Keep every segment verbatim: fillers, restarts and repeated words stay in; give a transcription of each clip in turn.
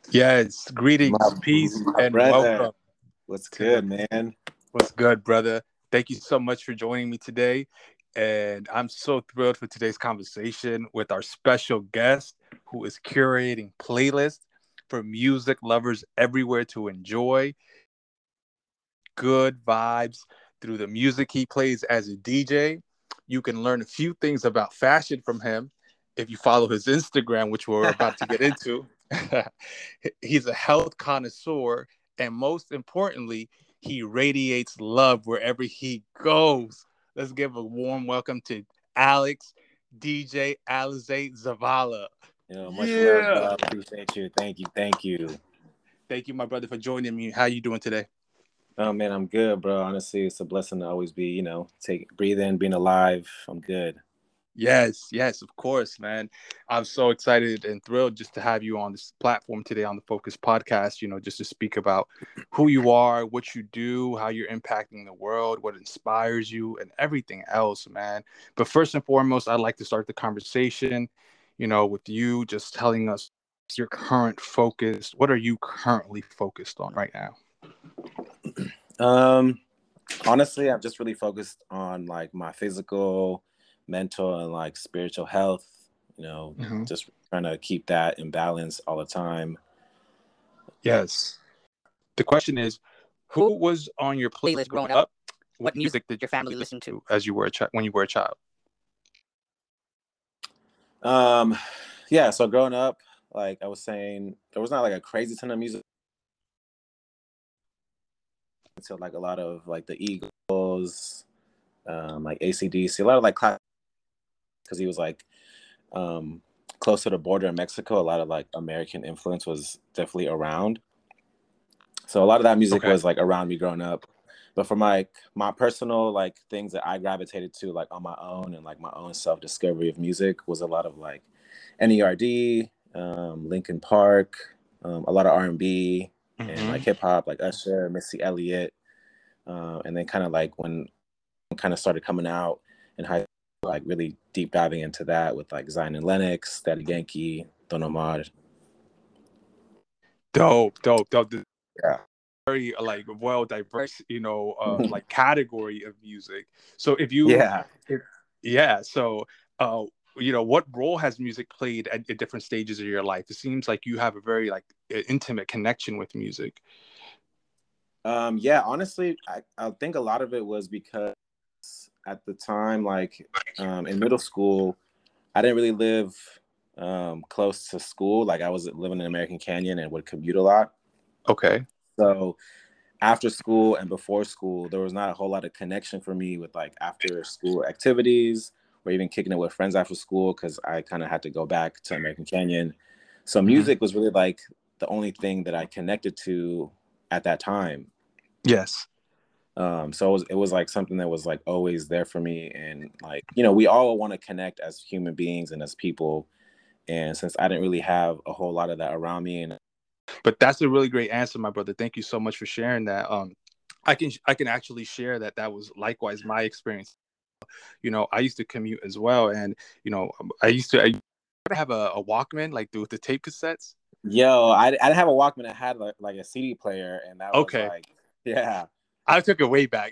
Yes, My, greetings, peace, my and brother, welcome what's to the good, man? What's Good, brother. Thank you so much for joining me today. And I'm so thrilled for today's conversation with our special guest who is curating playlists for music lovers everywhere to enjoy good vibes through the music he plays as a D J. You can learn a few things about fashion from him if you follow his Instagram, which we're about to get into. He's a health connoisseur, and most importantly, he radiates love wherever he goes. Let's give a warm welcome to Alex, D J Alize Zavala. You know, much love, Yeah. bro. Appreciate you. Thank you. Thank you. Thank you, my brother, for joining me. How you doing today? Oh man, I'm good, bro. Honestly, it's a blessing to always be, you know, take breathe in, being alive. I'm good. Yes, yes, of course, man. I'm so excited and thrilled just to have you on this platform today on the Focus Podcast, you know, just to speak about who you are, what you do, how you're impacting the world, what inspires you, and everything else, man. But first and foremost, I'd like to start the conversation, you know, with you just telling us your current focus. What are you currently focused on right now? Um, honestly, I'm just really focused on like my physical, mental, and like spiritual health. You know, Mhm. just trying to keep that in balance all the time. Yes. The question is, who was on your playlist growing up? What music did your family listen to as you were a child when you were a child? Um, yeah. So growing up, like I was saying, there was not like a crazy ton of music until like a lot of like the Eagles, um, like A C D C, a lot of like class because he was like um, close to the border in Mexico. A lot of like American influence was definitely around. So a lot of that music Okay. was like around me growing up. But for my my personal like things that I gravitated to like on my own and like my own self discovery of music was a lot of like N E R D, um, Linkin Park, um, a lot of R and B and Mm-hmm. like hip hop, like Usher, Missy Elliott, uh, and then kind of like when kind of started coming out in high school, like really deep diving into that with like Zion and Lennox, Daddy Yankee, Don Omar. Dope, dope, dope. This Yeah. very uh, like well diverse, you know, uh, like category of music. So if you, Yeah. if, yeah, so uh, you know, what role has music played at, at different stages of your life? It seems like you have a very like intimate connection with music. Um, yeah, honestly, I, I think a lot of it was because at the time, like um, in middle school, I didn't really live um, close to school. Like I was living in American Canyon and would commute a lot. Okay. So after school and before school, there was not a whole lot of connection for me with like after school activities or even kicking it with friends after school because I kind of had to go back to American Canyon. So Hmm. music was really like the only thing that I connected to at that time. Yes. Um, so it was, it was like something that was like always there for me. And like, you know, we all want to connect as human beings and as people. And since I didn't really have a whole lot of that around me and But that's a really great answer, my brother. Thank you so much for sharing that. Um, I can I can actually share that that was likewise my experience. You know, I used to commute as well, and you know, um, I used to I have a, a Walkman like with the tape cassettes. yo, I, I didn't have a Walkman that had like, like a C D player. And that was Okay, like, yeah. I took it way back.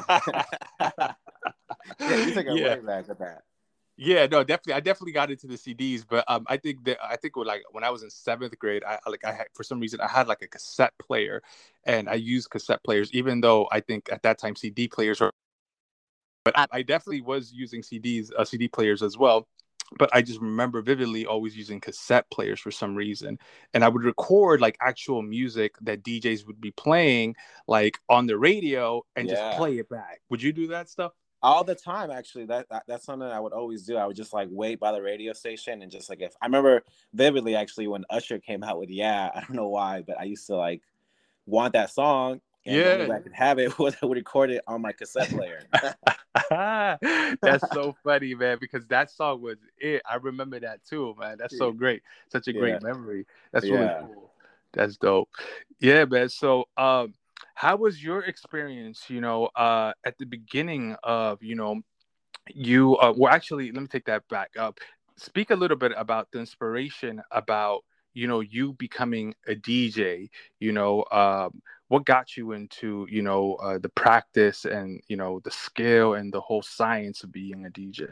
Yeah, you took it Yeah, way back with that. yeah, no, definitely. I definitely got into the C Ds, but um, I think that I think with, like when I was in seventh grade, I like I had for some reason I had like a cassette player, and I used cassette players, even though I think at that time C D players were. But I, I definitely was using C Ds, uh, C D players as well. But I just remember vividly always using cassette players for some reason, and I would record like actual music that D Js would be playing, like on the radio, and just Yeah. play it back. Would you do that stuff? All the time, actually. That, that that's something I would always do. I would just like wait by the radio station and just like if I remember vividly actually when Usher came out with Yeah, I don't know why, but I used to like want that song, and the only Yeah. way I could have it was I would record it on my cassette player. That's so funny, man, because that song was it. I remember that too, man. That's so great. Such a Yeah, great memory. That's really yeah. cool. That's dope. Yeah, man. So, um, how was your experience, you know, uh, at the beginning of, you know, you, uh, well, actually, let me take that back up. Speak a little bit about the inspiration about you know, you becoming a D J, you know, um, what got you into, you know, uh, the practice and, you know, the skill and the whole science of being a D J?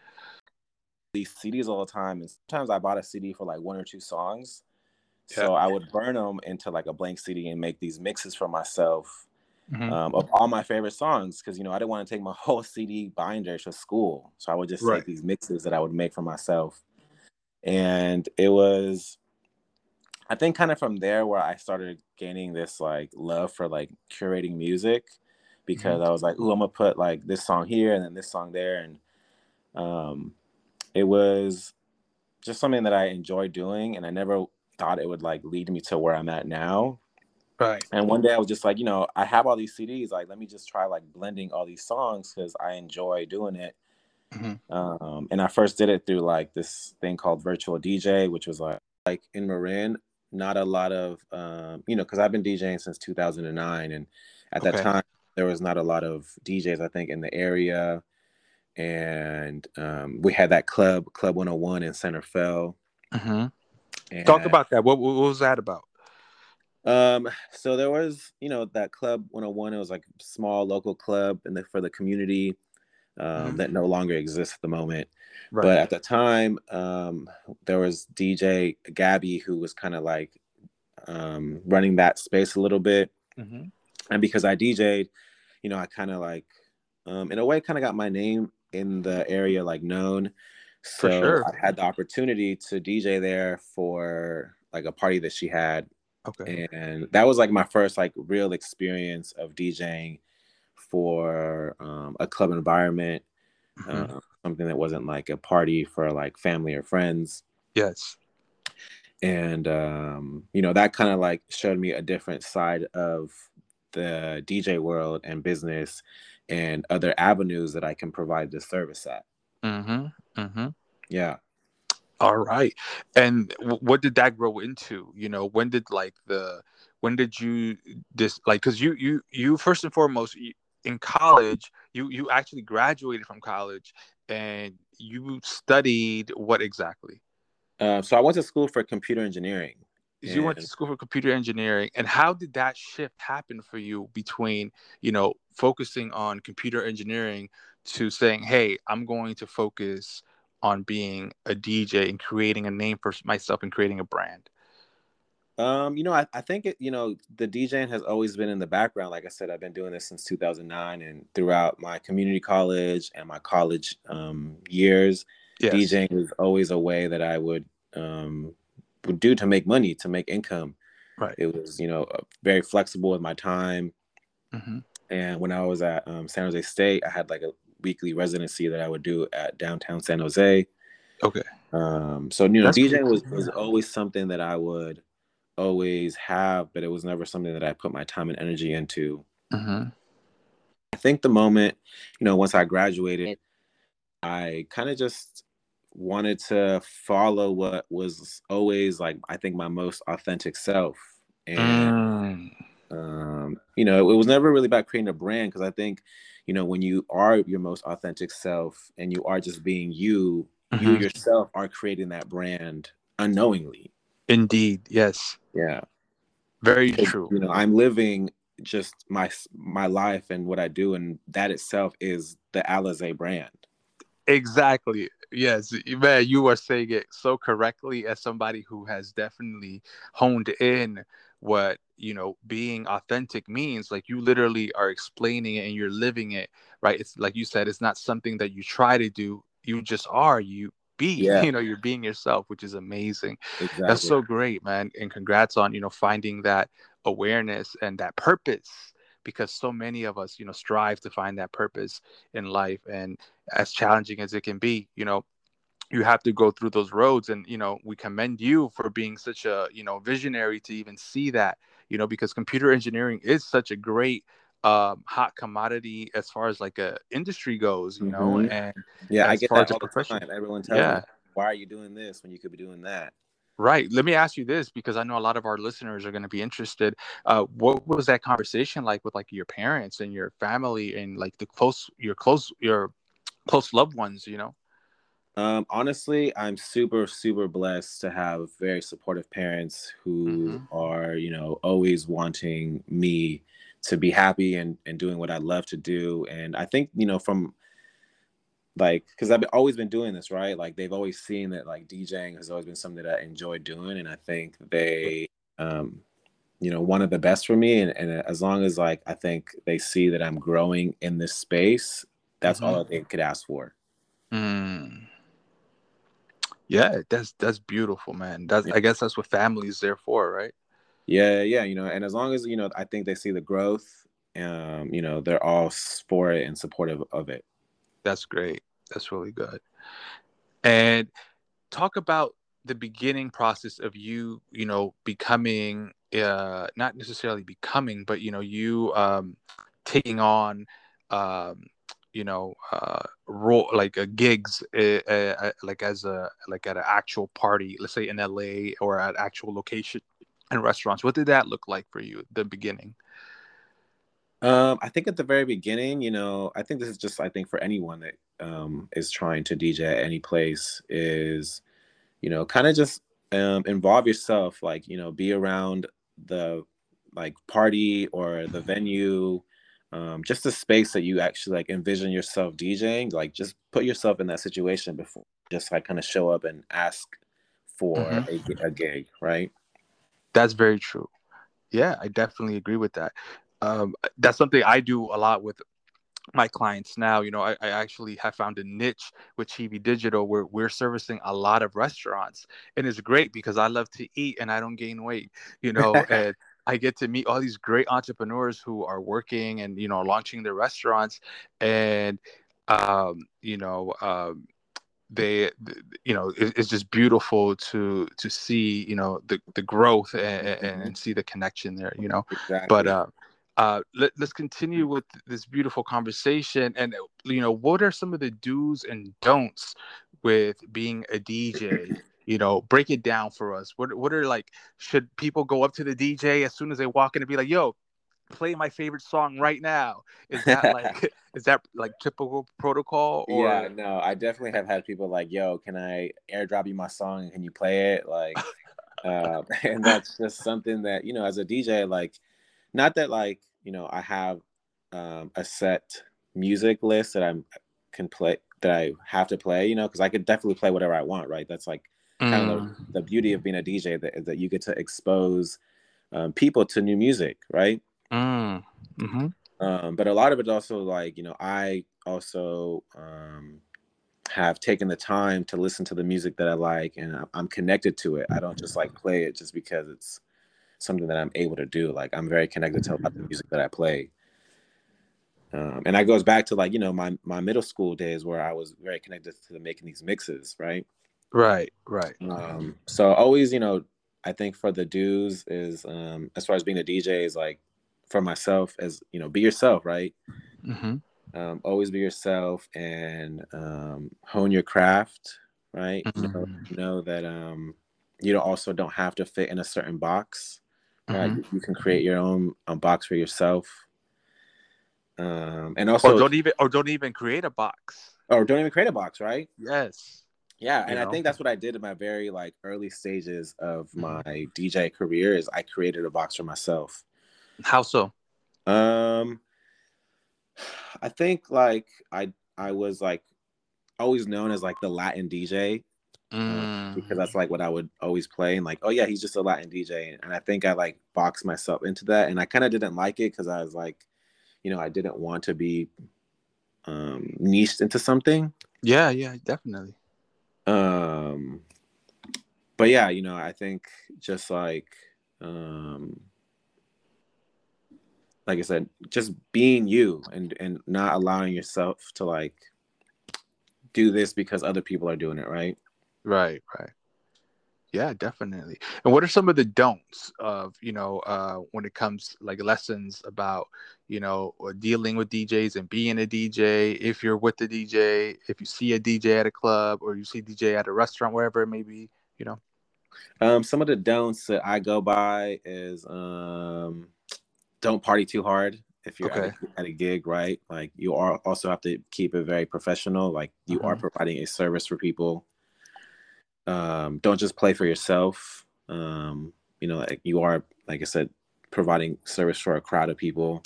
These C Ds all the time, and sometimes I bought a C D for like one or two songs. Yeah. So I would burn them into like a blank C D and make these mixes for myself Hmm. um, of all my favorite songs, because you know I didn't want to take my whole C D binder to school, so I would just Right. take these mixes that I would make for myself, and it was, I think, kind of from there where I started gaining this like love for like curating music, Hmm. because I was like, "Ooh, I'm gonna put like this song here and then this song there," and um, it was just something that I enjoyed doing, and I never thought it would like lead me to where I'm at now. Right. And one day I was just like, you know, I have all these C Ds, like let me just try like blending all these songs because I enjoy doing it. Hmm. Um, and I first did it through like this thing called Virtual D J, which was like like in Marin, not a lot of um, you know, because I've been DJing since two thousand nine, and at that Okay. time there was not a lot of D Js, I think, in the area. And um, we had that club, Club one oh one in Center Fell. Hmm. Talk And about that. What, what was that about? um, so there was, you know, that Club one oh one. It was like a small local club in the, for the community um, Hmm. that no longer exists at the moment. Right. But at the time, um, there was D J Gabby who was kind of like um, running that space a little bit. Hmm. And because I D J'd, you know, I kind of like, um, in a way, kind of got my name in the area like known. For So sure. I had the opportunity to D J there for like a party that she had. Okay. And that was like my first like real experience of DJing for um, a club environment, Hmm. uh, something that wasn't like a party for like family or friends. Yes. And um, you know, that kind of like showed me a different side of the D J world and business and other avenues that I can provide this service at. Hmm. Hmm. Yeah. All right. And w- what did that grow into? You know, when did like the when did you this like because you you you first and foremost you, in college you you actually graduated from college and you studied what exactly? Uh, so I went to school for computer engineering, Is you went to and school for computer engineering, and how did that shift happen for you between, you know, focusing on computer engineering to saying, hey, I'm going to focus on being a D J and creating a name for myself and creating a brand? um, you know, I, I think it, you know, the DJing has always been in the background. Like I said, I've been doing this since two thousand nine, and throughout my community college and my college um, years, Yes. DJing was always a way that I would um, would do to make money, to make income. Right. It was, you know, uh, very flexible with my time. Hmm. And when I was at um, San Jose State, I had like a weekly residency that I would do at downtown San Jose. Okay. Um, so, you know, That's good DJing to was, was hear. always something that I would always have, but it was never something that I put my time and energy into. Hmm. I think the moment, you know, once I graduated, I kind of just wanted to follow what was always like, I think, my most authentic self. And Mm. um, you know, it was never really about creating a brand, because I think, you know, when you are your most authentic self and you are just being you, you Hmm. yourself are creating that brand unknowingly. Indeed. Yes. Yeah. Very Because, true. you know, I'm living just my my life and what I do, and that itself is the Alizé brand. Exactly. Yes, man, you are saying it so correctly as somebody who has definitely honed in what, you know, being authentic means. Like you literally are explaining it and you're living it, right? It's like you said, it's not something that you try to do. You just are, you be, Yeah, you know, you're being yourself, which is amazing. That's exactly. so great, man. And congrats on, you know, finding that awareness and that purpose because so many of us, you know, strive to find that purpose in life. And as challenging as it can be, you know, you have to go through those roads. And, you know, we commend you for being such a, you know, visionary to even see that, you know, because computer engineering is such a great um, hot commodity as far as like a industry goes, you know, Hmm. and Yeah, I as get far that as a all the profession. time. Everyone tells me, Yeah. like, why are you doing this when you could be doing that? Right. Let me ask you this because I know a lot of our listeners are going to be interested. Uh, what was that conversation like with like your parents and your family and like the close, your close, your close loved ones, you know? Um, honestly, I'm super, super blessed to have very supportive parents who Mm-hmm. are, you know, always wanting me to be happy and, and doing what I love to do. And I think, you know, from like, because I've always been doing this, right? Like they've always seen that like DJing has always been something that I enjoy doing. And I think they, um, you know, one of the best for me. And, and as long as like, I think they see that I'm growing in this space, that's Mm-hmm. all that they could ask for. Mm. Yeah, that's that's beautiful, man. That's I guess that's what family's there for, right? Yeah, yeah, you know, and as long as, you know, I think they see the growth, um, you know, they're all for it and supportive of it. That's great. That's really good. And talk about the beginning process of you, you know, becoming, uh, not necessarily becoming, but you know, you um, taking on, um, you know, uh, role like uh, gigs, uh, uh, like as a like at an actual party, let's say in L A or at actual location and restaurants. What did that look like for you at the beginning? Um, I think at the very beginning, you know, I think this is just, I think for anyone that um, is trying to D J at any place is, you know, kind of just um, involve yourself, like, you know, be around the like party or the venue, um, just the space that you actually like envision yourself DJing, like just put yourself in that situation before just like kind of show up and ask for Hmm. a, gi- a gig, right? That's very true. Yeah, I definitely agree with that. Um, that's something I do a lot with my clients now. You know, I, I actually have found a niche with Chibi Digital where we're servicing a lot of restaurants, and it's great because I love to eat and I don't gain weight. You know, and I get to meet all these great entrepreneurs who are working and you know launching their restaurants, and um, you know. Um, they you know it, it's just beautiful to to see you know the the growth and, and, Mhm. and see the connection there, you know. But Exactly. uh uh let, let's continue with this beautiful conversation. And you know, what are some of the do's and don'ts with being a D J? You know, break it down for us. What what are like, should people go up to the D J as soon as they walk in and be like, yo, play my favorite song right now? Is that like is that like typical protocol Yeah, or? no, I definitely have had people like, "Yo, can I airdrop you my song and can you play it?" Like, uh, and that's just something that, you know, as a D J, like, not that like, you know, I have um, a set music list that I'm can play that I have to play, you know, because I could definitely play whatever I want, right? That's like kind of the, Mm. the beauty of being a D J that that you get to expose um, people to new music, right? Mm. Mhm. Um, but a lot of it also like, you know, I also um, have taken the time to listen to the music that I like, and I- I'm connected to it. I don't just like play it just because it's something that I'm able to do. Like I'm very connected to a lot of the music that I play. Um, and that goes back to like, you know, my my middle school days where I was very connected to making these mixes, right? Right, right. Um, so always, you know, I think for the dues is um, as far as being a D J is like for myself as you know, be yourself, right? Mhm. Um, always be yourself and um, hone your craft, right? Know, Mhm. know that um, you don't also don't have to fit in a certain box, right? Mhm. You, you can create your own um, box for yourself, um, and Or also, don't even or don't even create a box. or don't even create a box, right? Yes. Yeah, You and I know. think that's what I did in my very like early stages of Mhm. my D J career is I created a box for myself. How so? Um, I think like I I was like always known as like the Latin D J, uh, because Mm. that's like what I would always play and like, oh yeah, he's just a Latin D J, and I think I like boxed myself into that, and I kind of didn't like it because I was like, you know, I didn't want to be um, niched into something. Yeah, yeah, definitely. Um, but yeah, you know, I think just like um, like I said, just being you and and not allowing yourself to like do this because other people are doing it, right? Right, right. Yeah, definitely. And what are some of the don'ts of, you know, uh, when it comes like lessons about, you know, or dealing with D Js and being a D J? If you're with the D J, if you see a D J at a club or you see D J at a restaurant, wherever it may be, you know. Um, some of the don'ts that I go by is um, don't party too hard if you're at Okay. a, at a gig, right? Like you are also have to keep it very professional. Like you are Mm-hmm. providing a service for people. Um, don't just play for yourself. Um, you know, like you are, like I said, providing service for a crowd of people.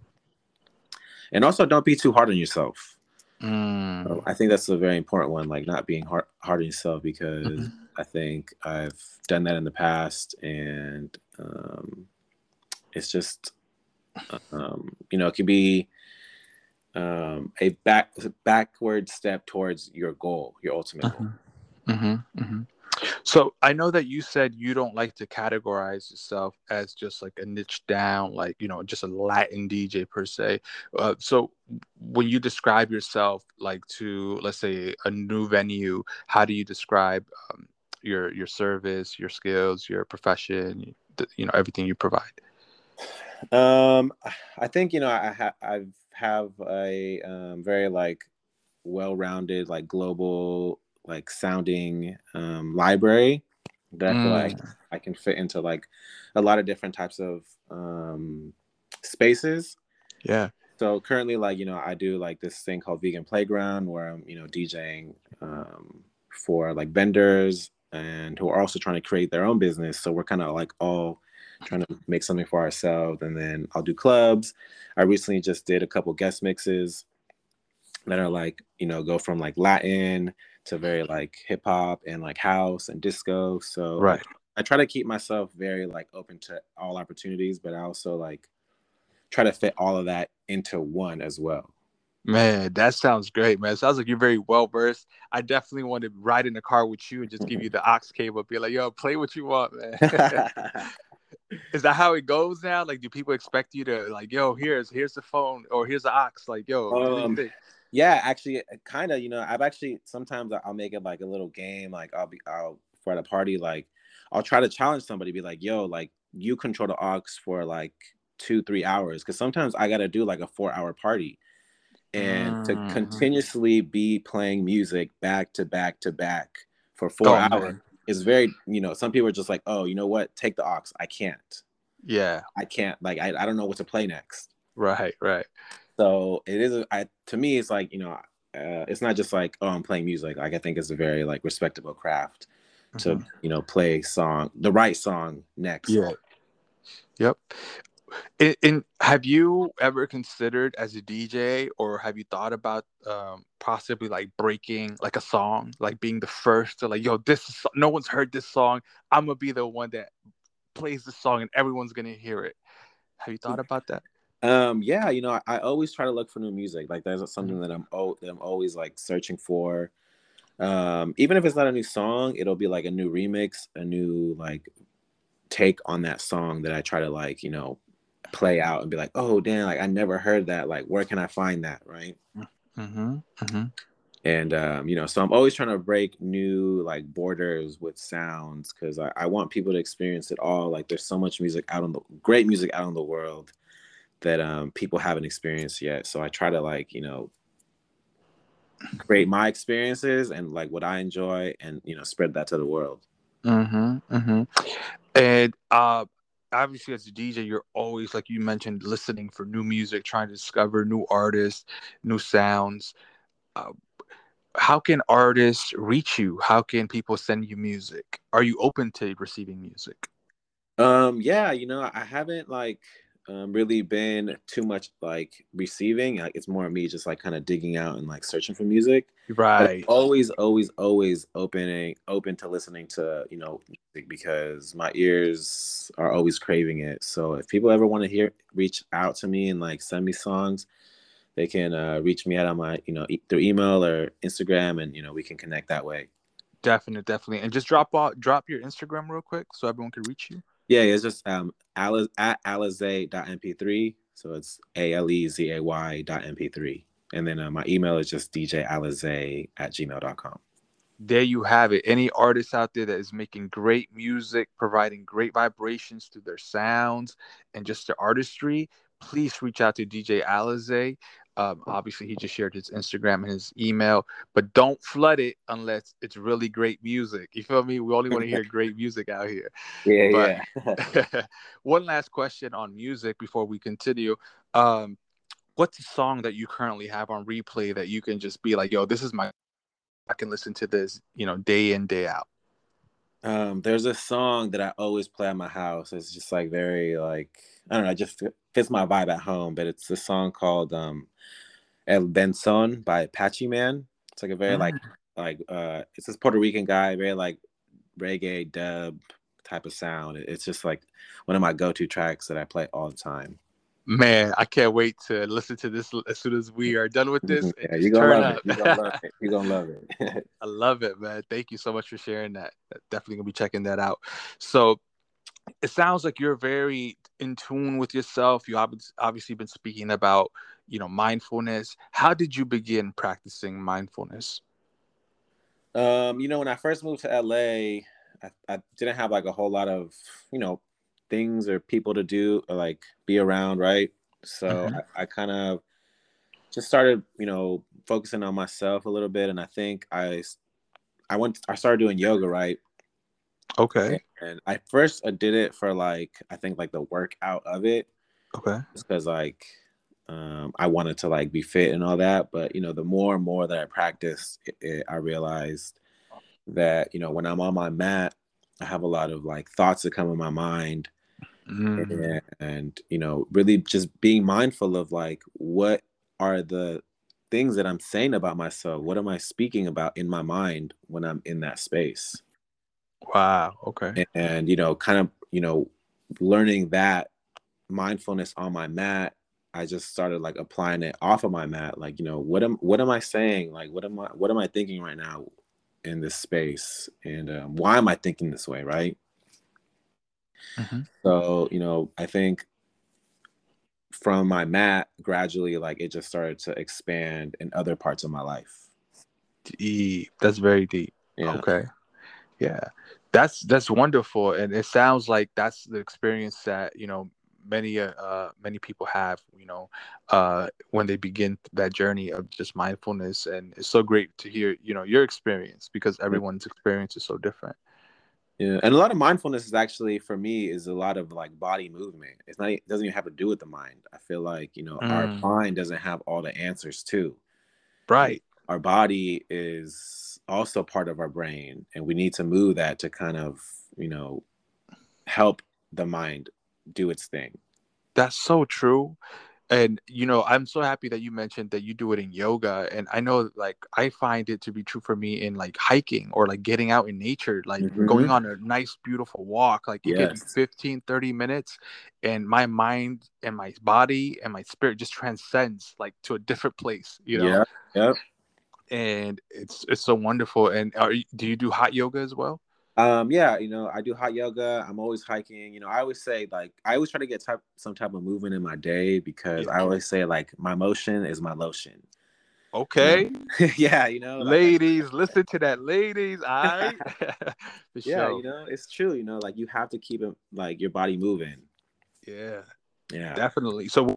And also, don't be too hard on yourself. Mm. Um, I think that's a very important one, like not being hard, hard on yourself, because Mm-hmm. I think I've done that in the past, and um, it's just, um, you know, it could be um, a back backward step towards your goal, your ultimate goal. Mm-hmm. Mm-hmm. Mm-hmm. So I know that you said you don't like to categorize yourself as just like a niche down, like, you know, just a Latin D J per se. Uh, so when you describe yourself like to, let's say, a new venue, how do you describe um, your your service, your skills, your profession, the- you know, everything you provide? Um, I think you know I ha- I have a um, very like well-rounded, like global, like sounding um, library that I feel like Mm, I can fit into like a lot of different types of um, spaces. yeah. So currently, like you know, I do like this thing called Vegan Playground, where I'm you know DJing um, for like vendors and who are also trying to create their own business. So we're kind of like all trying to make something for ourselves. And then I'll do clubs. I recently just did a couple guest mixes that are like you know go from like Latin to very like hip hop and like house and disco. So I Right. I try to keep myself very like open to all opportunities, but I also like try to fit all of that into one as well. Man, that sounds great, man. Sounds like you're very well versed. I definitely want to ride in the car with you and just give you the aux cable, be like, yo, play what you want, man. Is that how it goes now? Like, do people expect you to like, yo, here's here's the phone or here's the aux? Like, yo, do this um thing. yeah, actually kind of, you know, I've actually sometimes I'll make it like a little game, like I'll be I'll for at a party, like I'll try to challenge somebody, be like, yo, like you control the aux for like two, three hours. Cause sometimes I gotta do like a four hour party. And to Mm-hmm. continuously be playing music back to back to back for four Oh hours man, is very, you know, some people are just like, oh, you know what? Take the aux. I can't. yeah, I can't. Like, I, I don't know what to play next. right, right. So it is, I, to me, it's like, you know, uh, it's not just like, oh, I'm playing music. Like, I think it's a very, like, respectable craft to, Mm-hmm. you know, play song, the right song next. Yeah, yep. And, and have you ever considered as a D J, or have you thought about um, possibly like breaking like a song, like being the first to like, yo, this is, no one's heard this song. I'm gonna be the one that plays the song and everyone's gonna hear it. Have you thought about that? Um, yeah, you know, I, I always try to look for new music. Like, that's Mm-hmm. something that I'm, oh, that I'm always like searching for. Um, even if it's not a new song, it'll be like a new remix, a new like take on that song that I try to like, you know, play out and be like, oh damn, like I never heard that. Like, where can I find that? Right. Mm-hmm. Mm-hmm. And um, you know, so I'm always trying to break new like borders with sounds because I, I want people to experience it all. Like there's so much music out on the great music out in the world that um people haven't experienced yet. So I try to like, you know, create my experiences and like what I enjoy and you know spread that to the world. Mm-hmm. Mm-hmm. And uh, obviously, as a D J, you're always, like you mentioned, listening for new music, trying to discover new artists, new sounds. Uh, how can artists reach you? How can people send you music? Are you open to receiving music? Um, yeah, you know, I haven't like um, really been too much like receiving. Like it's more of me just like kind of digging out and like searching for music. But I'm Right. always, always, always opening open to listening to you know music because my ears are always craving it. So if people ever want to hear, reach out to me and like send me songs, they can uh, reach me out on my you know e- through email or Instagram, and you know we can connect that way. Definitely, definitely. And just drop out, drop your Instagram real quick so everyone can reach you. Yeah, it's just um Aliz, at alizay dot m p three. So it's A L E Z A Y dot M P three. And then uh, my email is just d j alizay at gmail dot com. There you have it. Any artist out there that is making great music, providing great vibrations to their sounds and just their artistry, please reach out to D J Alizé. Um, obviously, he just shared his Instagram and his email, but don't flood it unless it's really great music. You feel me? We only want to hear great music out here. Yeah, But yeah. one last question on music before we continue. Um, what's a song that you currently have on replay that you can just be like, yo, this is my, I can listen to this, you know, day in, day out? Um, there's a song that I always play at my house. It's just like very like I don't know, it just fits my vibe at home. But it's a song called um, "El Benzon" by Apache Man. It's like a very like Mm. like uh, it's this Puerto Rican guy, very like reggae dub type of sound. It's just like one of my go-to tracks that I play all the time. Man, I can't wait to listen to this as soon as we are done with this and Yeah, you're just gonna turn love it. up. You're gonna love it. You're gonna love it. I love it, man. Thank you so much for sharing that. Definitely gonna be checking that out. So it sounds like you're very in tune with yourself. You have obviously been speaking about, you know, mindfulness. How did you begin practicing mindfulness? Um, you know, when I first moved to L A, I, I didn't have like a whole lot of, you know, things or people to do or like be around, right? So Hmm. I, I kind of just started, you know, focusing on myself a little bit, and I think I I went I started doing yoga, right? Okay. And I first uh, did it for like I think like the workout of it, Okay. just because like um, I wanted to like be fit and all that. But you know, the more and more that I practiced, it, it, I realized that you know when I'm on my mat, I have a lot of like thoughts that come in my mind, Mm. and, and you know, really just being mindful of like what are the things that I'm saying about myself. What am I speaking about in my mind when I'm in that space? Wow. Okay. And you know kind of you know learning that mindfulness on my mat, I just started like applying it off of my mat, like you know what am what am I saying, like what am i what am I thinking right now in this space, and um, why am I thinking this way, right? Hmm. So you know I think from my mat gradually like it just started to expand in other parts of my life. Deep. That's very deep. Yeah. Okay. Yeah, that's that's wonderful, and it sounds like that's the experience that, you know, many uh uh, many people have, you know, uh when they begin that journey of just mindfulness, and it's so great to hear, you know, your experience, because everyone's experience is so different. Yeah, and a lot of mindfulness is actually for me is a lot of like body movement. It's not it doesn't even have to do with the mind. I feel like, you know, our Mm, mind doesn't have all the answers too. You know, right. our body is also part of our brain, and we need to move that to kind of, you know, help the mind do its thing. That's so true. And you know, I'm so happy that you mentioned that you do it in yoga. And I know, like, I find it to be true for me in like hiking or like getting out in nature, like going Hmm. on a nice, beautiful walk. Like it could be Yes. fifteen, thirty minutes, and my mind and my body and my spirit just transcends like to a different place, you know? Yeah. Yep. And it's it's so wonderful. And are you, do you do hot yoga as well? Um, yeah, you know, I do hot yoga. I'm always hiking. You know, I always say like I always try to get type some type of movement in my day because Yeah. I always say like my motion is my lotion. Um, Okay. yeah, you know, like I, Ladies, listen to that, ladies. All right. For yeah, sure. you know, it's true. You know, like you have to keep it like your body moving. Yeah, Yeah. definitely. So,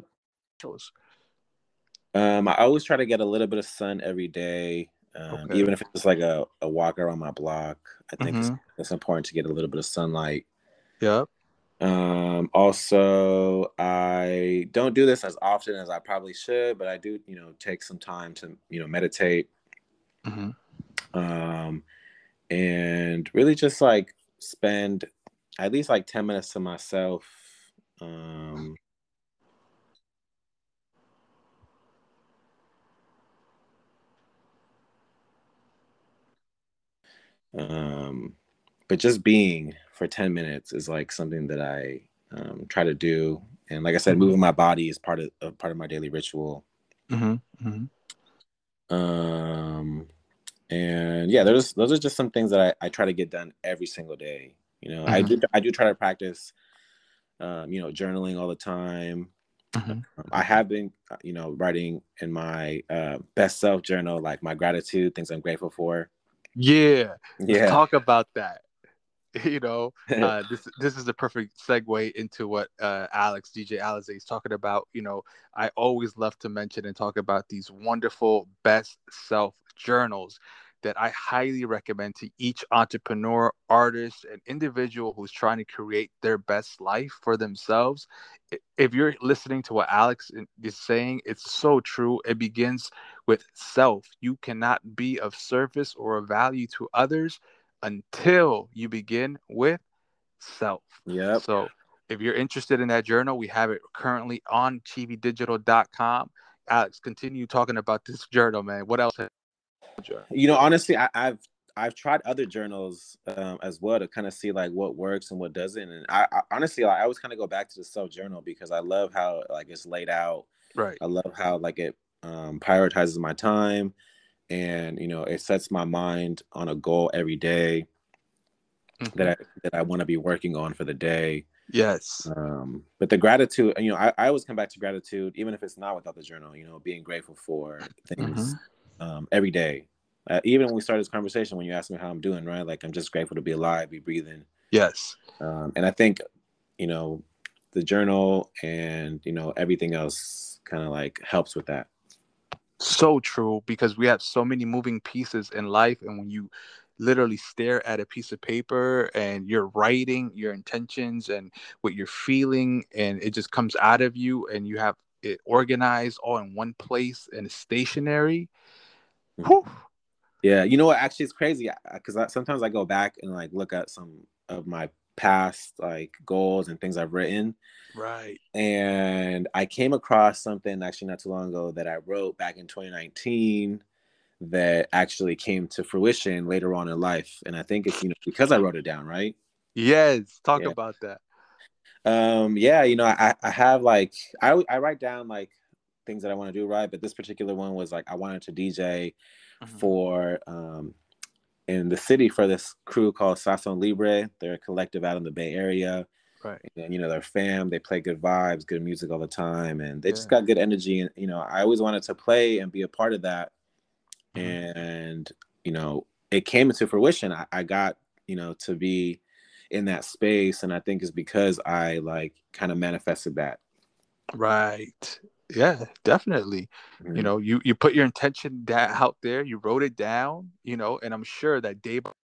Um, I always try to get a little bit of sun every day, um, okay. even if it's just like a, a walk around my block. I think it's Mm-hmm. it's important to get a little bit of sunlight. Yep. Um, also, I don't do this as often as I probably should, but I do, you know, take some time to, you know, meditate. Mm-hmm. Um, and really just like spend at least like ten minutes to myself. Um, um, but just being for ten minutes is like something that I um, try to do. And like I said, Mm-hmm. moving my body is part of a part of my daily ritual. Mm-hmm. Mm-hmm. Um, and yeah, those those are just some things that I, I try to get done every single day. You know, I Mm-hmm. do I do try to practice, um, you know, journaling all the time. Mm-hmm. Um, I have been, uh, you know, writing in my uh, best self journal, like my gratitude, things I'm grateful for. Yeah. Let's Yeah. talk about that. You know, uh, this this is the perfect segue into what uh, Alex, D J Alizé, is talking about. You know, I always love to mention and talk about these wonderful best self journals. that I highly recommend to each entrepreneur, artist, and individual who's trying to create their best life for themselves. If you're listening to what Alex is saying, it's so true. It begins with self. You cannot be of service or of value to others until you begin with self. Yep. So if you're interested in that journal, we have it currently on chibi digital dot com. Alex, continue talking about this journal, man. What else? You know, honestly, I, I've I've tried other journals um, as well to kind of see like what works and what doesn't. And I, I honestly, I always kind of go back to the self journal because I love how like it's laid out. Right. I love how like it um, prioritizes my time, and you know, it sets my mind on a goal every day Mm-hmm. that I that I want to be working on for the day. Yes. Um, but the gratitude, you know, I, I always come back to gratitude, even if it's not without the journal. You know, being grateful for things Mm-hmm. um, every day. Uh, even when we started this conversation, when you asked me how I'm doing, right? Like, I'm just grateful to be alive, be breathing. Yes. Um, and I think, you know, the journal and, you know, everything else kind of like helps with that. So true, because we have so many moving pieces in life. And when you literally stare at a piece of paper and you're writing your intentions and what you're feeling, and it just comes out of you and you have it organized all in one place and it's stationary. Whew. Yeah, you know what? Actually, it's crazy because I, sometimes I go back and like look at some of my past like goals and things I've written. Right. And I came across something actually not too long ago that I wrote back in twenty nineteen that actually came to fruition later on in life. And I think it's, you know, because I wrote it down, right? Yes. Talk Yeah. about that. Um, yeah, you know, I, I have like, I, I write down like things that I want to do, right? But this particular one was like, I wanted to D J Mm-hmm. for, um, in the city for this crew called Sazon Libre. They're a collective out in the Bay Area. Right. And, you know, they're fam. They play good vibes, good music all the time. And they Yeah. just got good energy. And, you know, I always wanted to play and be a part of that. Mm-hmm. And, you know, it came into fruition. I, I got, you know, to be in that space. And I think it's because I like kind of manifested that. Right. Yeah, definitely. Mm-hmm. You know, you, you put your intention da- out there, you wrote it down, you know, and I'm sure that day by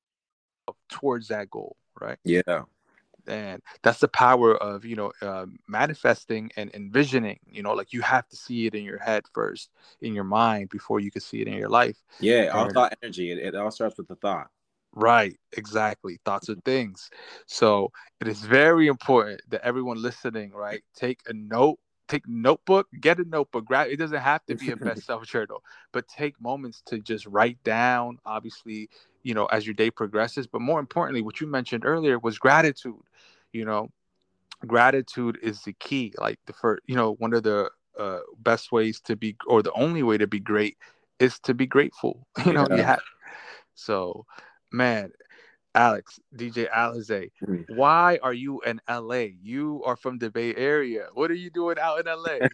towards that goal, right? Yeah. And that's the power of, you know, uh, manifesting and envisioning. You know, like you have to see it in your head first, in your mind, before you can see it in your life. Yeah. All And thought energy. It, it all starts with the thought. right, exactly, thoughts are things. So it is very important that everyone listening, right, take a note, take notebook, get a notebook, grab it. Doesn't have to be a best self journal, but take moments to just write down, obviously, you know, as your day progresses. But more importantly, what you mentioned earlier was gratitude. You know, gratitude is the key. Like the first, you know, one of the uh, best ways to be, or the only way to be great, is to be grateful. You know, you Yeah. have. So, man, Alex, D J Alize, why are you in L A? You are from the Bay Area. What are you doing out in L A?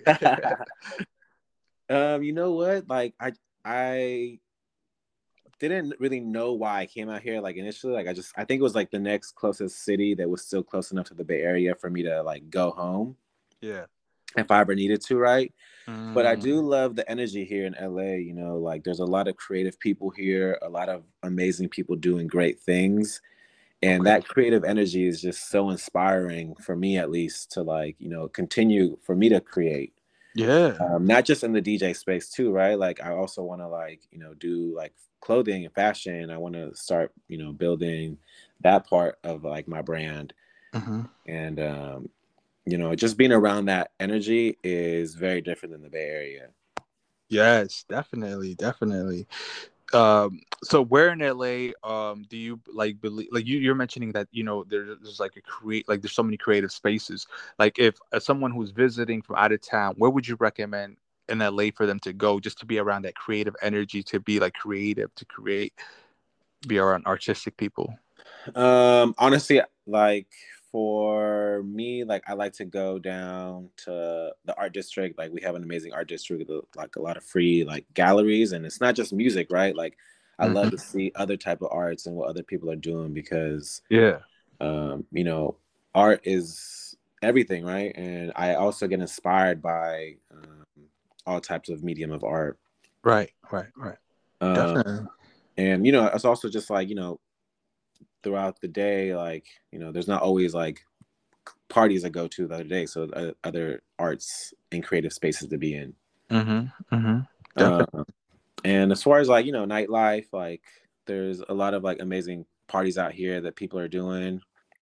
um, you know what? Like I I didn't really know why I came out here. Like initially, like I just I think it was like the next closest city that was still close enough to the Bay Area for me to like go home. Yeah. If I ever needed to, right? Mm. But I do love the energy here in L A. You know, like there's a lot of creative people here, a lot of amazing people doing great things. And Okay. that creative energy is just so inspiring for me, at least, to like, you know, continue for me to create. Yeah. Um, not just in the D J space too, right? Like I also want to like, you know, do like clothing and fashion. I want to start, you know, building that part of like my brand. Mm-hmm. And, um, you know, just being around that energy is very different than the Bay Area. Yes, definitely, definitely. Um, so where in L A, um, do you like believe, like you, you're mentioning that, you know, there's, there's like a create, like there's so many creative spaces. Like if uh, someone who's visiting from out of town, where would you recommend in L A for them to go just to be around that creative energy, to be like creative, to create, be around artistic people? Um, honestly, like for me, like I like to go down to the art district. Like we have an amazing art district, with, like a lot of free like galleries, and it's not just music, right? Like I love Mm-hmm. to see other type of arts and what other people are doing because, Yeah. um, you know, art is everything, right? And I also get inspired by um, all types of medium of art. Right. Right. Right. Um, Definitely. And you know, it's also just like, you know, throughout the day, like, you know, there's not always like parties I go to the other day, so uh, other arts and creative spaces to be in. Mm-hmm. Mm-hmm. Uh, Definitely. and as far as like, you know, nightlife, like there's a lot of like amazing parties out here that people are doing.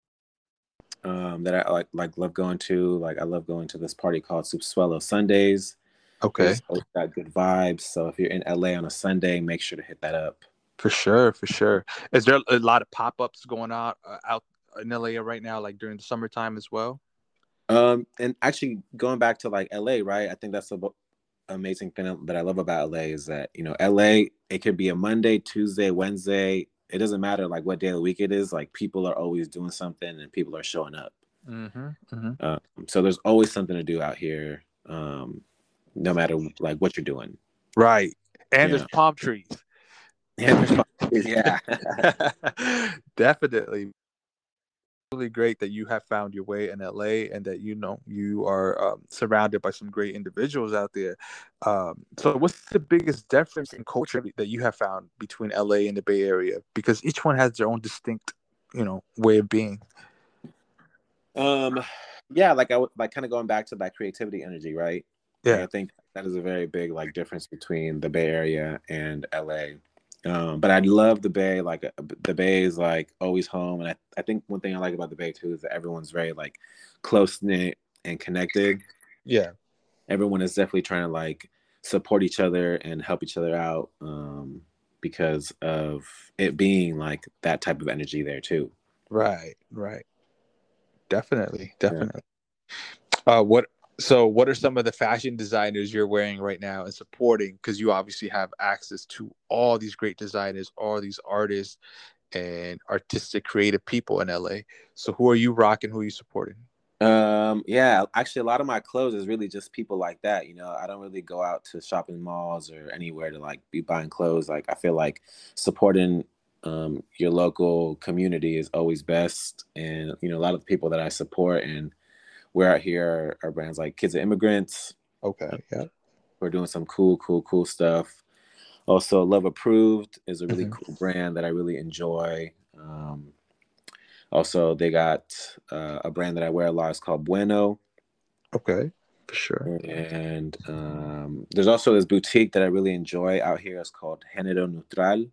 Um, that I like like love going to. Like I love going to this party called Subsuelo Sundays. Okay. It's always got good vibes. So if you're in L A on a Sunday, make sure to hit that up. For sure, for sure. Is there a lot of pop-ups going on uh, out in L A right now, like during the summertime as well? Um, and actually going back to like L A, right? I think that's the amazing thing that I love about L A is that, you know, L A, it could be a Monday, Tuesday, Wednesday. It doesn't matter like what day of the week it is. Like people are always doing something and people are showing up. Mm-hmm. Mm-hmm. Um, so there's always something to do out here, um, no matter like what you're doing. Right. And there's Yeah. palm trees. And there's yeah. Definitely. Really great that you have found your way in L A and that you know you are um, surrounded by some great individuals out there. Um, so, what's the biggest difference in culture that you have found between L A and the Bay Area? Because each one has their own distinct, you know, way of being. Um, yeah, like I would like kind of going back to that creativity energy, right? Like Yeah. I think that is a very big like difference between the Bay Area and L A. Um, but I love the Bay. Like uh, the Bay is like always home, and I, I think one thing I like about the Bay too is that everyone's very like close knit and connected. Yeah. Everyone is definitely trying to like support each other and help each other out, um, because of it being like that type of energy there too. Right. Right. Definitely. Yeah. Definitely. Uh, what? So, what are some of the fashion designers you're wearing right now and supporting? Because you obviously have access to all these great designers, all these artists, and artistic, creative people in L A. So, who are you rocking? Who are you supporting? Um, yeah, actually a lot of my clothes is really just people like that. You know, I don't really go out to shopping malls or anywhere to like be buying clothes. Like I feel like supporting um your local community is always best. And you know, a lot of the people that I support and we're out here are, are brands like Kids of Immigrants. Okay. Yeah. We're doing some cool, cool, cool stuff. Also, Love Approved is a really Hmm. cool brand that I really enjoy. Um, also, they got uh, a brand that I wear a lot. It's called Bueno. Okay. For sure. And um, there's also this boutique that I really enjoy out here. It's called Género Neutral.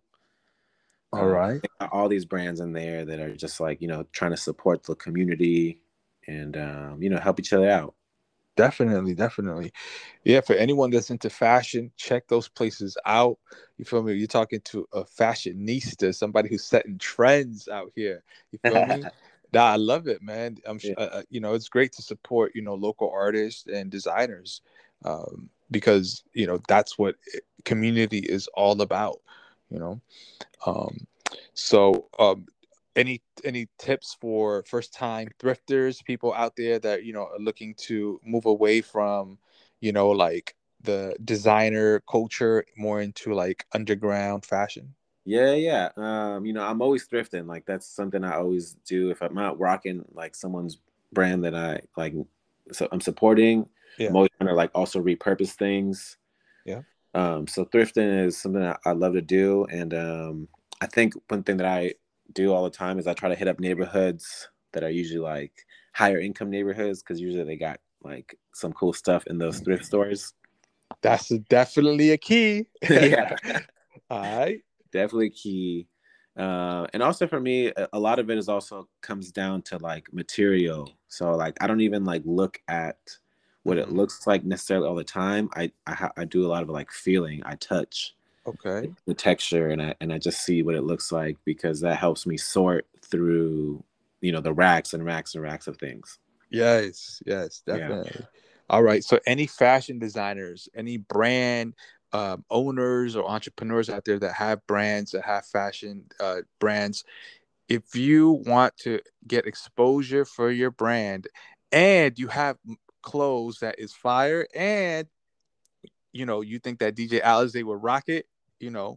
All Uh, right. they got all these brands in there that are just like, you know, trying to support the community and, um, you know, help each other out. Definitely. Definitely. Yeah. For anyone that's into fashion, check those places out. You feel me? You're talking to a fashionista, somebody who's setting trends out here. You feel me? Nah, I love it, man. I'm, sh- Yeah. uh, uh, you know, it's great to support, you know, local artists and designers, um, because you know that's what it, community is all about. You know, um, so um, any any tips for first time thrifters, people out there that you know are looking to move away from, you know, like the designer culture more into like underground fashion? Yeah, yeah. Um, you know, I'm always thrifting. Like that's something I always do. If I'm not rocking like someone's brand that I like, so I'm supporting. I'm Yeah, always trying to like also repurpose things. yeah, Um, so thrifting is something that I love to do, and um, I think one thing that I do all the time is I try to hit up neighborhoods that are usually like higher income neighborhoods because usually they got like some cool stuff in those thrift stores. that's definitely a key. Yeah, All right. definitely key. Uh, and also for me, a, a lot of it is also comes down to like material. So like I don't even like look at what it Mhm. looks like necessarily all the time. I I, ha- I do a lot of like feeling. I touch Okay. the texture and I and I just see what it looks like because that helps me sort through, you know, the racks and racks and racks of things. Yes, yes, Yeah. definitely. All right. So, any fashion designers, any brand um, owners or entrepreneurs out there that have brands that have fashion uh, brands, if you want to get exposure for your brand and you have clothes that is fire and you know you think that D J Alizé will rock it, you know,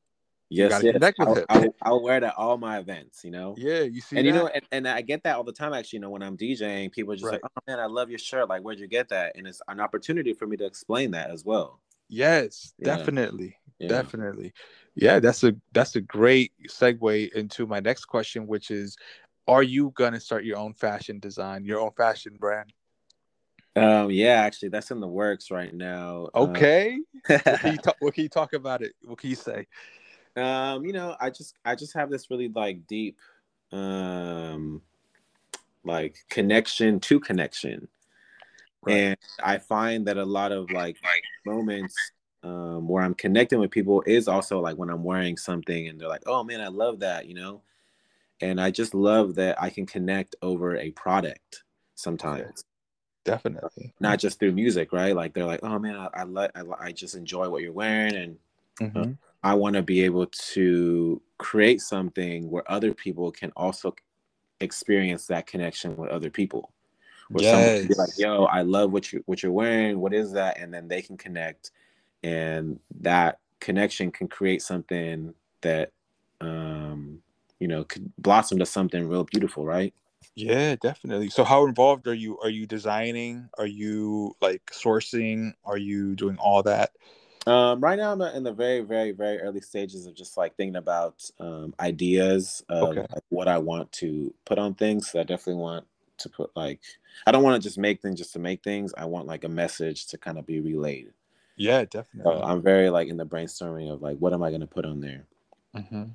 you got Yes, to yes. connect with I'll, him. I'll I'll wear that all my events, you know. Yeah, you see And you know, that? and, and I get that all the time actually, you know, when I'm DJing, people are just like, Right. "Oh man, I love your shirt. Like, where'd you get that?" And it's an opportunity for me to explain that as well. Yes, Yeah, definitely. yeah. Definitely. Yeah, that's a that's a great segue into my next question, which is, are you gonna start your own fashion design, your own fashion brand? Um, yeah, actually, that's in the works right now. Um, Okay. What can you talk what can you talk about it? What can you say? um, you know, I just I just have this really like deep um like connection to connection. Right. And I find that a lot of like moments um where I'm connecting with people is also like when I'm wearing something and they're like, "Oh man, I love that," you know? And I just love that I can connect over a product Yeah, sometimes. definitely. Not just through music, right? Like they're like, "Oh man, I I, li- I, li- I just enjoy what you're wearing and uh, Hmm. I want to be able to create something where other people can also experience that connection with other people. Where someone can be like, Yes. "Yo, I love what you what you're wearing. What is that?" And then they can connect, and that connection can create something that, um, you know, could blossom to something real beautiful, right? Yeah, definitely. So how involved are you? Are you designing? Are you like sourcing? Are you doing all that? Um, right now, I'm in the very, very, very early stages of just like thinking about um, ideas of Okay. like, what I want to put on things. So I definitely want to put like, I don't want to just make things just to make things. I want like a message to kind of be relayed. Yeah, So definitely. I'm very like in the brainstorming of like, what am I going to put on there? Hmm.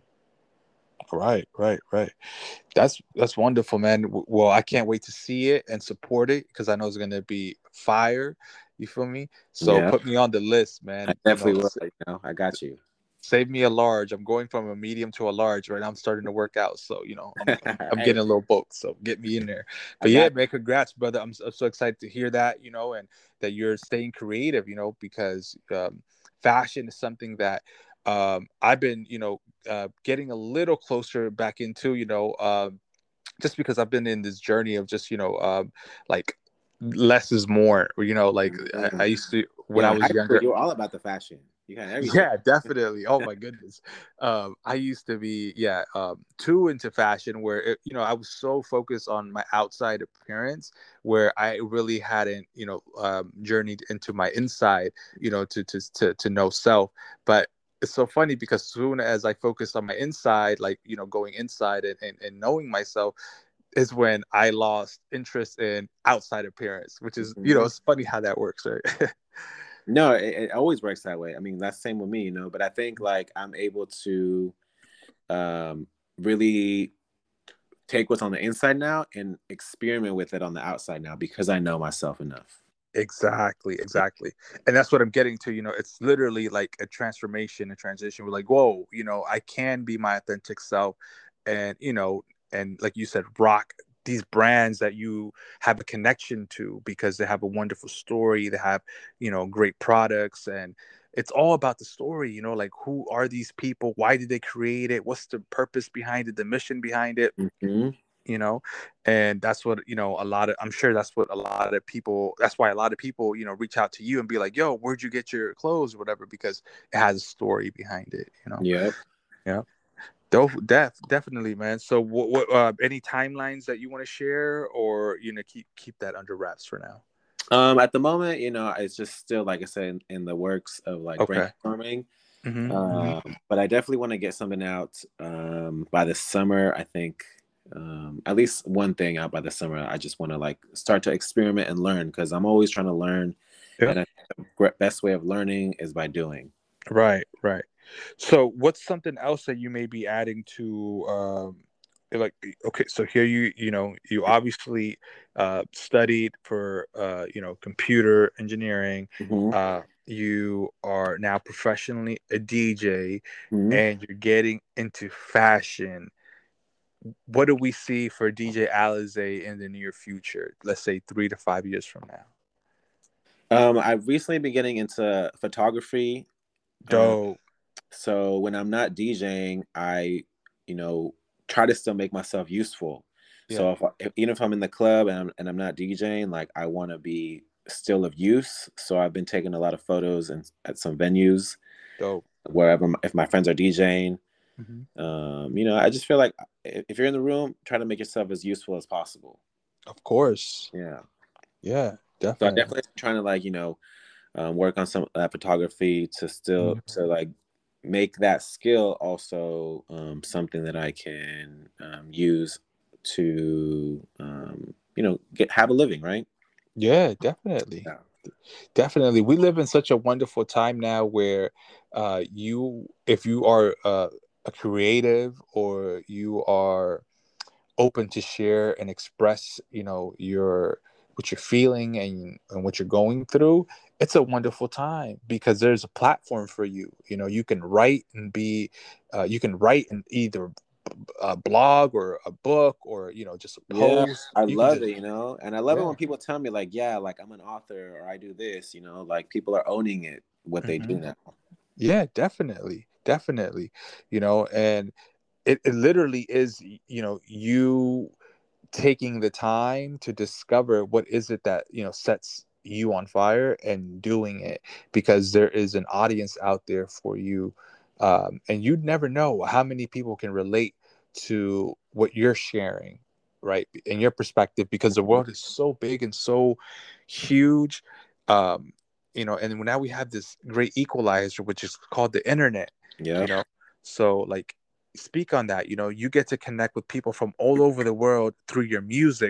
Right, right, right. That's that's wonderful, man. W- Well, I can't wait to see it and support it because I know it's gonna be fire. You feel me? So Yeah, put me on the list, I man. You know, definitely will. s- You know, I got you. save me a large. I'm going from a medium to a large right now. I'm starting to work out, so you know, I'm I'm, I'm Hey, getting a little bulk. So get me in there. I But yeah, got man, congrats, brother. I'm, so- I'm so excited to hear that. You know, and that you're staying creative. You know, because um, fashion is something that um, I've been, you know, uh, getting a little closer back into. You know. Um, just because I've been in this journey of just you know um like less is more, you know, like you. I, I Mhm. used to when Yo, I in high was school, younger. you were all about the fashion. You had everything. Yeah, definitely. Oh my goodness. um I used to be, yeah, um too into fashion where it, you know, I was so focused on my outside appearance where I really hadn't, you know, um journeyed into my inside, you know, to to to, to know self. But it's so funny because soon as I focused on my inside, like, you know, going inside and, and, and knowing myself, is when I lost interest in outside appearance, which is, you know, Mhm. it's funny how that works, right? No, it, it always works that way. I mean, that's the same with me, you know. But I think like I'm able to um, really take what's on the inside now and experiment with it on the outside now because I know myself enough. Exactly, exactly. And that's what I'm getting to. You know, it's literally like a transformation, a transition. We're like, whoa, you know, I can be my authentic self. And, you know, and like you said, rock these brands that you have a connection to because they have a wonderful story. They have, you know, great products. And it's all about the story, you know, like who are these people? Why did they create it? What's the purpose behind it? The mission behind it? Hmm. You know, and that's what, you know, a lot of, I'm sure that's what a lot of people, that's why a lot of people, you know, reach out to you and be like, yo, where'd you get your clothes or whatever, because it has a story behind it, you know. Yep. Yeah. Def, def, definitely, man. So what, what uh, any timelines that you want to share, or you know, keep keep that under wraps for now? Um, at the moment, you know, it's just still like I said in, in the works of like Okay. brainstorming. Mm-hmm, mm-hmm. Um, but I definitely want to get something out um, by the summer. I think um, at least one thing out by the summer. I just want to like start to experiment and learn because I'm always trying to learn, Yep. and I think the best way of learning is by doing. Right, right. So, what's something else that you may be adding to, um, like, okay, so here you, you know, you obviously uh, studied for, uh, you know, computer engineering. Hmm. Uh, you are now professionally a D J, Hmm. and you're getting into fashion. What do we see for D J Alize in the near future? Let's say three to five years from now. Um, I've recently been getting into photography. Uh, Dope. so when I'm not DJing, I, you know, try to still make myself useful. Yeah. So if, I, if even if I'm in the club and I'm and I'm not DJing, like I want to be still of use. So I've been taking a lot of photos and at some venues Dope. wherever m- if my friends are DJing. Hmm. Um, you know, I just feel like if if you're in the room, try to make yourself as useful as possible. Of course. Yeah. Yeah, So I definitely. definitely trying to like, you know, um, work on some of that photography to still Mhm. to like make that skill also um, something that I can um, use to um, you know get have a living, right? Yeah, definitely. Yeah. Definitely. We live in such a wonderful time now where uh, you, if you are uh, a creative or you are open to share and express, you know, your what you're feeling and, and what you're going through, it's a wonderful time because there's a platform for you. You know, you can write and be, uh, you can write in either a blog or a book or you know just a Yeah, post. I You can love just it, you know, and I love it yeah. when people tell me like, yeah, like I'm an author or I do this, you know, like people are owning it, what they hmm do now. Yeah, definitely, definitely. You know, and it, it literally is. You know, you taking the time to discover what is it that you know sets you on fire and doing it because there is an audience out there for you, um, and you'd never know how many people can relate to what you're sharing, right, in your perspective, because the Mhm. world is so big and so huge. um, you know and now we have this great equalizer which is called the internet. you Yep. know so like speak on that. You know you get to connect with people from all over the world through your music.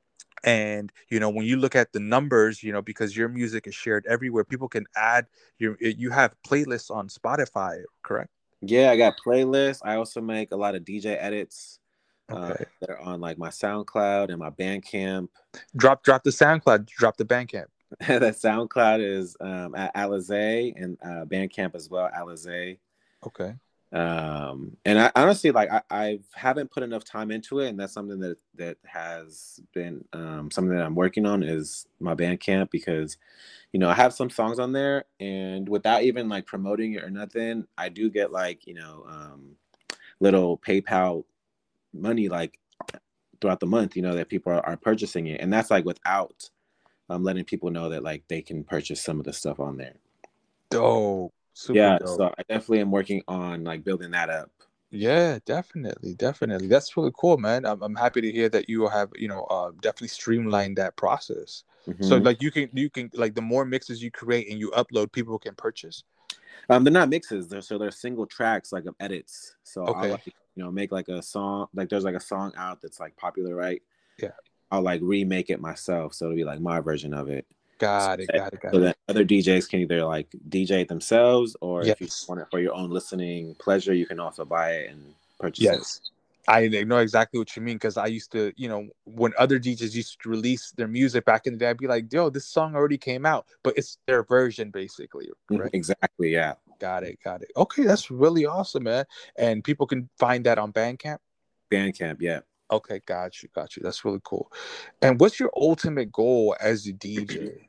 And you know when you look at the numbers, you know because your music is shared everywhere, people can add your you have playlists on Spotify, correct? Yeah, I got playlists. I also make a lot of D J edits. Uh, Okay. that are on like my SoundCloud and my Bandcamp. Drop drop the SoundCloud, drop the Bandcamp. That SoundCloud is um, at Alizé and uh, Bandcamp as well, Alizé. Okay. Um, and I honestly like I, I haven't put enough time into it, and that's something that that has been um, something that I'm working on is my Bandcamp because you know I have some songs on there, and without even like promoting it or nothing, I do get like you know um, little PayPal money like throughout the month, you know that people are, are purchasing it, and that's like without um, letting people know that like they can purchase some of the stuff on there. Dope. Super Yeah, dope. so I definitely am working on like building that up. Yeah, definitely, definitely. That's really cool, man. I'm, I'm happy to hear that you have, you know, uh, definitely streamlined that process. So, Hmm. like, you can, you can, like, the more mixes you create and you upload, people can purchase. Um, they're not mixes. They're so they're single tracks like of edits. So I'll Okay. like you know make like a song like there's like a song out that's like popular, right? Yeah. I'll like remake it myself, so it'll be like my version of it. So Got it. that, Got it. Got so it. that other D Js can either like D J it themselves, or if you Yes. want it for your own listening pleasure, you can also buy it and purchase it. Yes. I know exactly what you mean because I used to, you know, when other D Js used to release their music back in the day, I'd be like, yo, this song already came out, but it's their version basically, Mhm, right? exactly. Yeah. Got it. Got it. Okay, that's really awesome, man. And people can find that on Bandcamp. Bandcamp. Yeah. Okay, got you, got you. That's really cool. And what's your ultimate goal as a D J?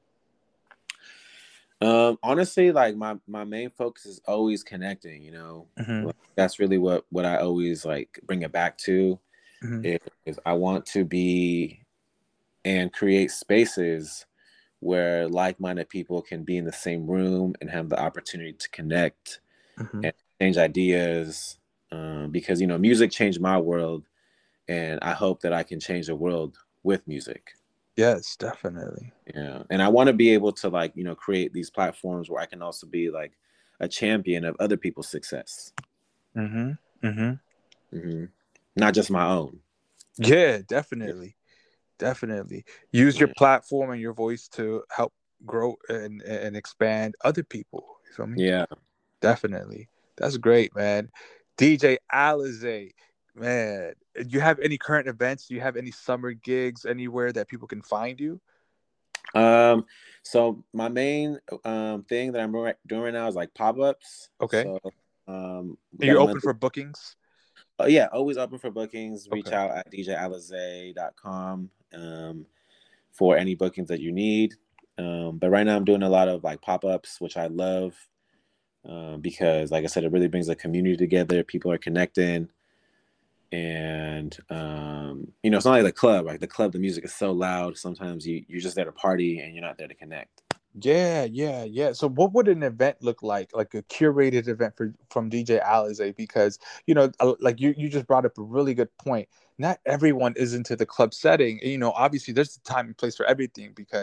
Um, honestly, like my my main focus is always connecting. You know, Hmm. like, that's really what what I always like bring it back to Hmm. is, is I want to be and create spaces where like-minded people can be in the same room and have the opportunity to connect Hmm. and change ideas. Um, because you know, music changed my world, and I hope that I can change the world with music. Yes, definitely. Yeah. And I want to be able to like, you know, create these platforms where I can also be like a champion of other people's success. Hmm. Hmm. Hmm. Not just my own. Yeah, Yeah. definitely, definitely. Use your Yeah. platform and your voice to help grow and and expand other people. You feel me? Yeah. Definitely. That's great, man. D J Alizé, man. Do you have any current events? Do you have any summer gigs anywhere that people can find you? Um, so my main um thing that I'm ri- doing right now is like pop-ups. Okay. So um we Are got you a open monthly for bookings? oh yeah, always open for bookings. Reach Okay. out at d j alize dot com um for any bookings that you need. Um, but right now I'm doing a lot of like pop-ups, which I love. Um, because, like I said, it really brings the community together. People are connecting, and um, you know, it's not like the club. Like the club, the music is so loud. Sometimes you you're just there to party, and you're not there to connect. Yeah, yeah, yeah. So what would an event look like? Like a curated event for from D J Alizé? Because, you know, uh, like you you just brought up a really good point. Not everyone is into the club setting. You know, obviously there's a time and place for everything because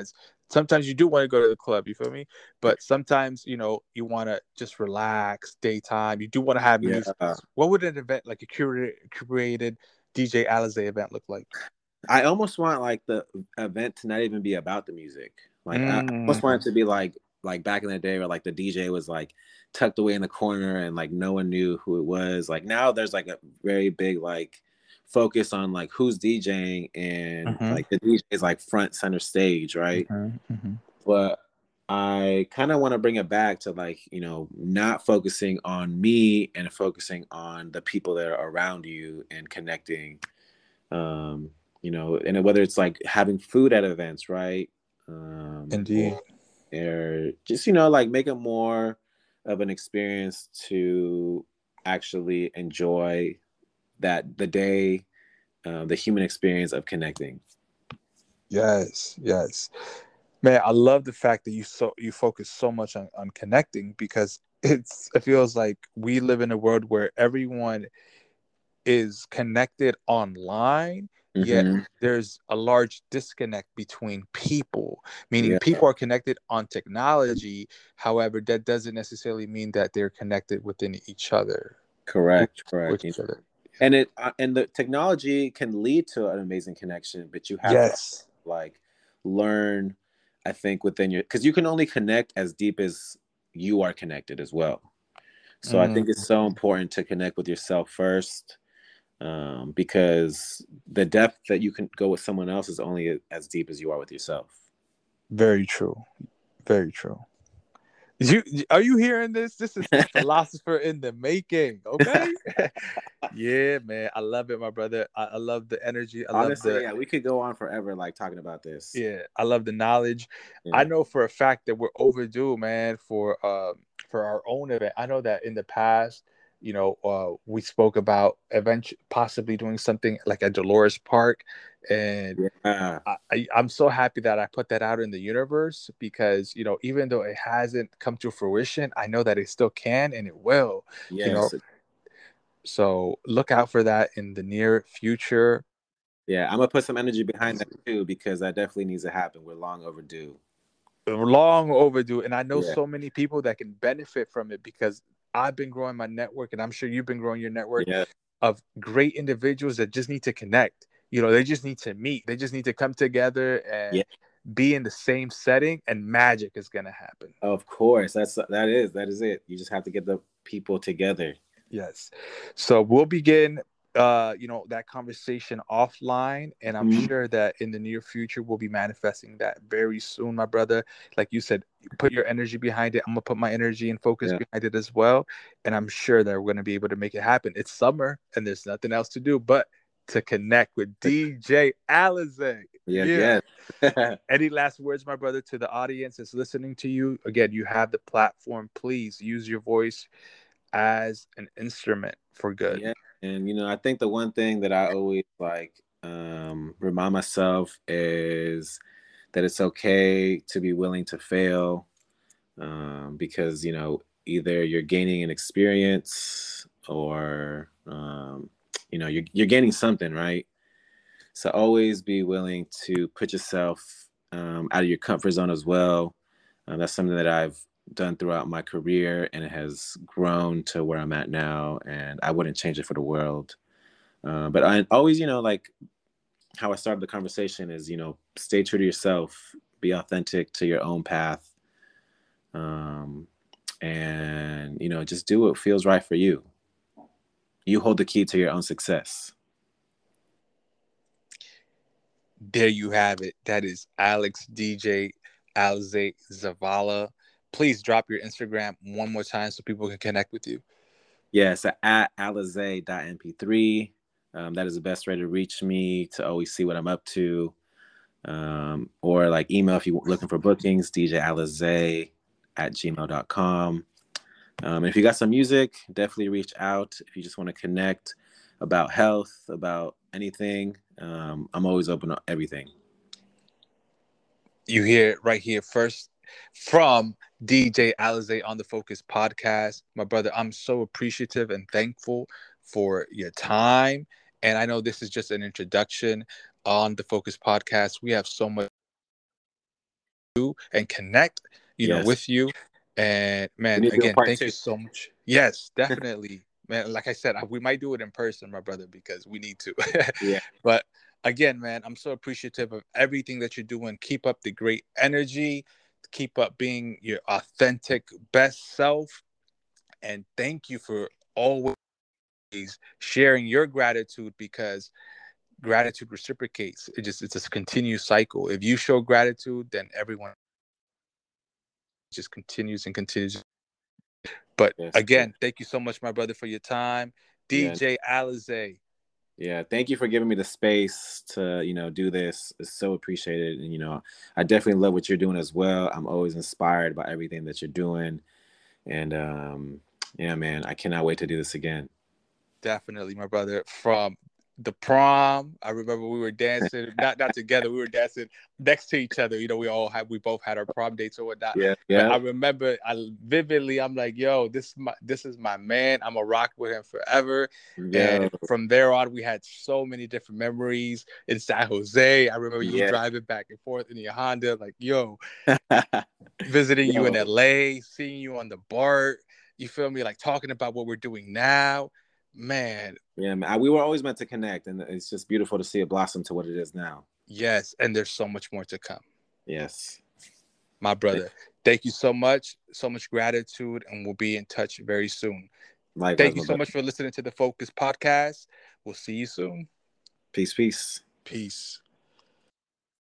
sometimes you do want to go to the club, you feel me? But sometimes, you know, you want to just relax, daytime. You do want to have Yeah. music. What would an event like a curated, curated D J Alizé event look like? I almost want like the event to not even be about the music. Like I almost want Mm. it to be like like back in the day where like the D J was like tucked away in the corner and like no one knew who it was. Like now there's like a very big like focus on like who's DJing and Mm-hmm. like the D J is like front center stage, right? Mm-hmm. Mm-hmm. But I kind of want to bring it back to like, you know, not focusing on me and focusing on the people that are around you and connecting. Um, you know, and whether it's like having food at events, right? Um, Indeed. or, or just, you know, like make it more of an experience to actually enjoy that the day, uh, the human experience of connecting. Yes, yes. Man, I love the fact that you so you focus so much on, on connecting because it's it feels like we live in a world where everyone is connected online, yet Mm-hmm. there's a large disconnect between people, meaning Yeah, people are connected on technology. However, that doesn't necessarily mean that they're connected within each other. With, correct, with correct. each other. And it uh, and the technology can lead to an amazing connection, but you have to Yes. like learn, I think, within your, because you can only connect as deep as you are connected as well. So I Mm, think it's so important to connect with yourself first, um, because the depth that you can go with someone else is only as deep as you are with yourself. very true. Very true. You are you hearing this? This is the philosopher in the making. Okay. Yeah, man. I love it, my brother. I, I love the energy. I love Honestly, the yeah, we could go on forever like talking about this. yeah. I love the knowledge. I Yeah. know for a fact that we're overdue, man, for um for our own event. I know that in the past, you know, uh, we spoke about eventually possibly doing something like at Dolores Park, and Yeah. I, I, I'm so happy that I put that out in the universe because, you know, even though it hasn't come to fruition, I know that it still can and it will, you know. Yes. So look out for that in the near future. Yeah, I'm gonna put some energy behind that too because that definitely needs to happen. We're long overdue. Long overdue. And I know Yeah. so many people that can benefit from it because I've been growing my network and I'm sure you've been growing your network Yeah. of great individuals that just need to connect. You know, they just need to meet. They just need to come together and Yeah. be in the same setting and magic is going to happen. Of course. That's that is that is it. You just have to get the people together. Yes. So we'll begin uh, you know, that conversation offline. And I'm Mhm. sure that in the near future we'll be manifesting that very soon, my brother. Like you said, put your energy behind it. I'm gonna put my energy and focus Yeah. behind it as well. And I'm sure that we're gonna be able to make it happen. It's summer and there's nothing else to do but to connect with D J Alizé. Yes, Yeah. yes. Any last words, my brother, to the audience that's listening to you? Again, you have the platform. Please use your voice as an instrument for good. Yeah. And you know, I think the one thing that I always like um remind myself is that it's okay to be willing to fail, um, because you know either you're gaining an experience or um, you know you're, you're gaining something, right? So always be willing to put yourself um, out of your comfort zone as well. Um, that's something that I've done throughout my career, and it has grown to where I'm at now. And I wouldn't change it for the world. Uh, but I always, you know, like how I started the conversation is, you know, stay true to yourself, be authentic to your own path, um, and you know, just do what feels right for you. You hold the key to your own success. There you have it. That is Alex D J Alze Zavala. Please drop your Instagram one more time so people can connect with you. Yes, at alizé dot m p three. Um, that is the best way to reach me to always see what I'm up to. Um, or like email if you're looking for bookings, d j alizé at gmail dot com. Um, if you got some music, definitely reach out. If you just want to connect about health, about anything, um, I'm always open to everything. You hear it right here first from D J Alizé on the Focus podcast. My brother, I'm so appreciative and thankful for your time. And I know this is just an introduction on the Focus podcast. We have so much and connect, you know, Yes. with you. And We man, need to do a again, part thank two. you so much. Yes, definitely, man. Like I said, I, we might do it in person, my brother, because we need to. Yeah. But again, man, I'm so appreciative of everything that you're doing. Keep up the great energy. Keep up being your authentic best self. And thank you for always sharing your gratitude, because gratitude reciprocates. It just it's a continuous cycle. If you show gratitude, then everyone just continues and continues. But Yes. again, thank you so much, my brother, for your time. Yeah. D J Alize. Yeah. Thank you for giving me the space to, you know, do this. It's so appreciated. And, you know, I definitely love what you're doing as well. I'm always inspired by everything that you're doing. And um, yeah, man, I cannot wait to do this again. Definitely, my brother. From the prom, I remember we were dancing, not not together. We were dancing next to each other. You know, we all had, we both had our prom dates or whatnot. Yeah. But Yeah. I remember, I vividly, I'm like, yo, this is my this is my man. I'm a rock with him forever. Yeah. And from there on, we had so many different memories in San Jose. I remember you Yeah. driving back and forth in your Honda, like, yo, visiting you in Yo. L A, seeing you on the BART. You feel me? Like talking about what we're doing now. Man, Yeah, man. I, we were always meant to connect, and it's just beautiful to see it blossom to what it is now. yes, and there's so much more to come. Yes. My brother, thank you so much. So much gratitude, and we'll be in touch very soon. Likewise, Thank you my so brother. much for listening to the Focus Podcast. We'll see you soon. Peace, peace. Peace.